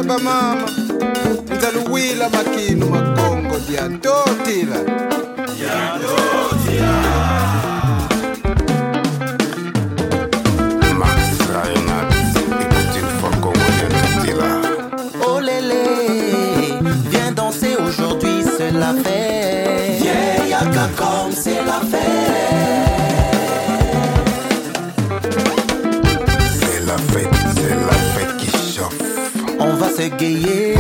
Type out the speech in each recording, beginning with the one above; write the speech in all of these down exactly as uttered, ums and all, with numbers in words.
Totila ba mama Nzaluwila makinu makongo dia Totila Ya Totila Max Reinhardt, écoute une fois Congo dia Totila. Oh lélé, viens danser aujourd'hui, c'est la fête. Yeah, yaka comme c'est la fête. C'est la fête, c'est la fête qui chauffe. On va se gayer.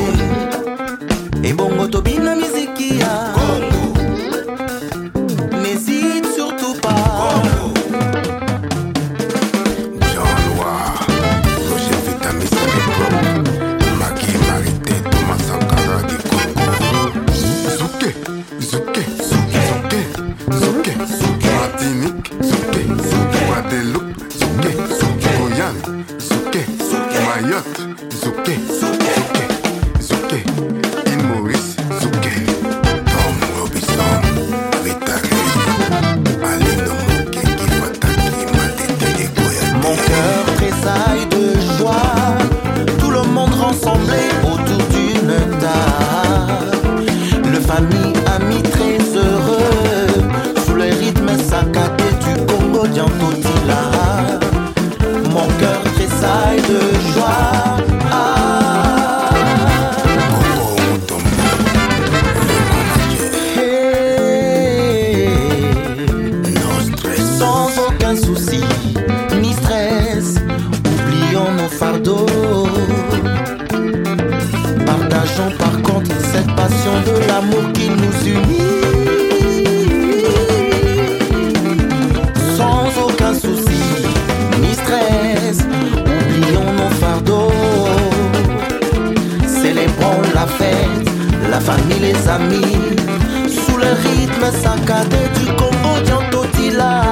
Et bongo tobina miziki ya Congo. N'hésite surtout pas. Congo. Jean Noir, Roger Vitamis à l'époque. Magui Marité, Thomas Sankara du Congo. Zouké, Zouké, Zouké, Zouké, Zouké, Martinique, Zouké, Zouké, Guadeloupe, Zouké, Zouké, Guyane, Zouké, Mayotte, Zouké, Zouké, Zouké, Île Maurice, Zouké, Tom Robinson, Rita Ray, Aline Moké, Kifataki, Matete et Goya. Mon cœur tressaille de joie. Tout le monde rassemblé autour d'une table. Le famille, amis très heureux. Sous le rythme saccadé du Congo dia Totila. Mon cœur tressaille de joie. Ah. Coco Mutombo, le manager, Hey. no stress. Sans aucun souci, ni stress, oublions nos fardeaux. Partageons par contre cette passion de l'amour qui nous unit. Sans aucun souci, ni stress, oublions nos fardeaux. Célébrons la fête, la famille, les amis, sous le rythme saccadé du Congo dia Totila.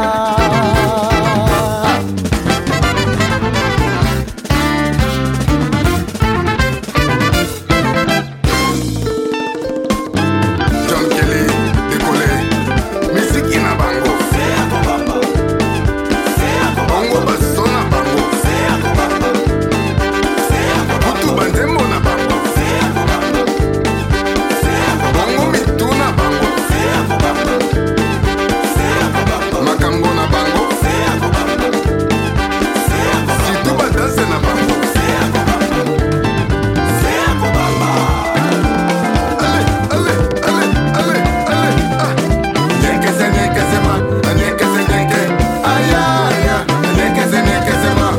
John Kelly, décollé. Musique ina bango. C'est à Kobamba. C'est à Bango Kobamba. basso na bango. C'est à Kobamba. C'est à Butu Kobamba. banzembo na bango. C'est à Kobamba. C'est à Kobamba. Bango mitu na bango. C'est à Kobamba. C'est à Kobamba. Makambo na bango. C'est à Kobamba. C'est à Kobamba. Situ badanse na bango. C'est à Kobamba. C'est à Kobamba. Allez, allez, allez, allez, allez. Ah. Nyeke se nyeke se ma. A nyeke se nyeke. Aïe, aïe, aïe. A nyeke se nyeke se ma.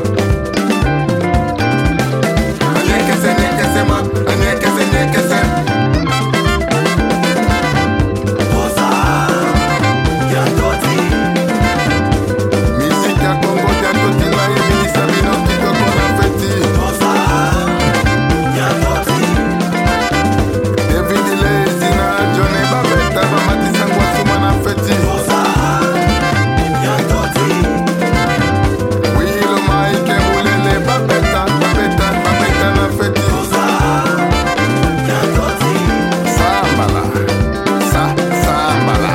A nyeke se nyeke se ma. A nyeke se nyeke se. Rosa. Ya Toti. Musique ya Congo dia Totila yeminisa bino kitoko na feti. Rosa. Ya Toti. David Lazy na Johnny Babetta bamatisa ngwasuma na feti. Rosa. Ya Toti. Wilo Mike Mulele Babetta Babetta Babetta na feti. Rosa. Ya Toti. Sambala, sa sambala.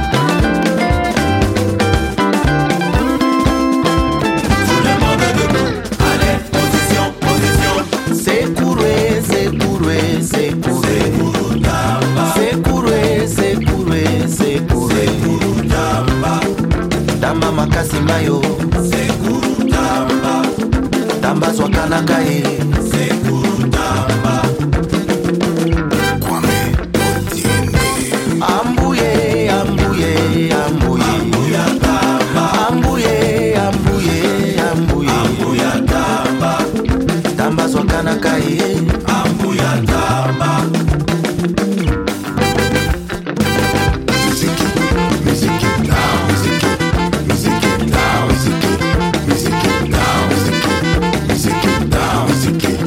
Tout le monde debout. Allez, position, position. C'est couré, c'est couré, c'est couré. C'est couré, c'est couré, c'est couré. Dama makasi mayo. C'est Kurutamba. Damba zwakanaka ye. C'est Kurutamba. Kwame Otiende. Ambuye, ambuye, ambuye. Yatamba. Ambuye, ambuye, ambuye. Yatamba. Damba zwakanaka ye. Yatamba. Musique, musique, now, musique, musique, now, musique, musique, now, musique, musique, now, musique.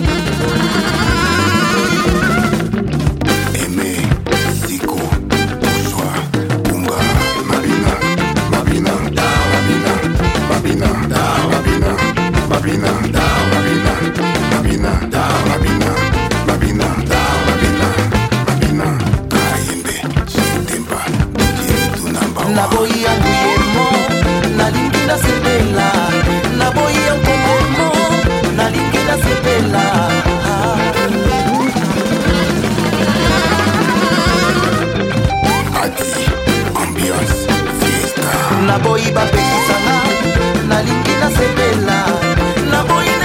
naboyi bapekisanga nalingi nasepela naboyi